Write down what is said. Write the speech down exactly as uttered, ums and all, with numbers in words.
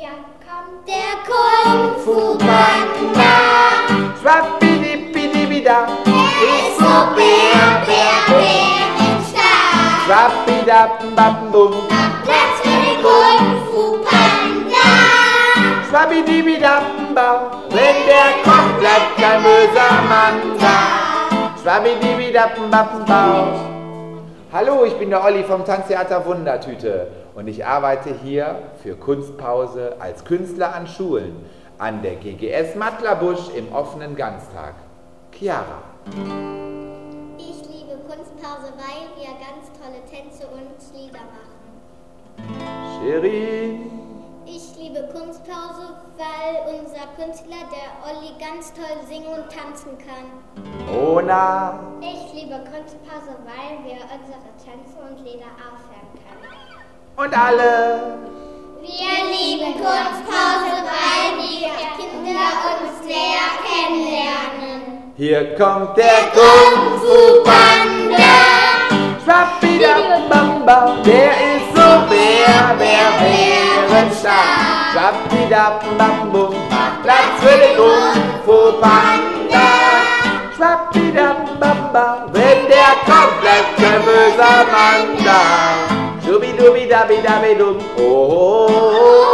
Hier kommt der Kung Fu Panda. Schwappidi-bidi-bida, Ist so bär, bär, bärenstark. Schwappidi-bam-bam-bum, Platz für den Kung Fu Panda. Schwabbidi-bidam-bam, wenn der kommt, bleibt kein böser Mann da. Schwabbidi-bidam-bam-bam. Hallo, ich bin der Olli vom Tanztheater Wundertüte und ich arbeite hier für Kunstpause als Künstler an Schulen an der G G S Mattlabusch im offenen Ganztag. Chiara. Ich liebe Kunstpause, weil wir ganz tolle Tänze und Lieder machen. Shirin. Ich liebe Kunstpause, weil unser Künstler, der Olli, ganz toll singen und tanzen kann. Ona. Ich liebe Kunstpause, weil wir unsere Tänze und Lieder aufhören können. Und alle. Wir lieben Kunstpause, weil wir Kinder uns näher kennenlernen. Hier kommt der Kung Fu Panda. Schwappidabamba, der ist so bär, bär, bärenstark. Schwappidabambum, macht Platz für den Kung Fu Panda. Schwappidabamba, wenn der kommt, bleibt kein böser Mann da. Schubidubidabidavidum, oh, oh, oh.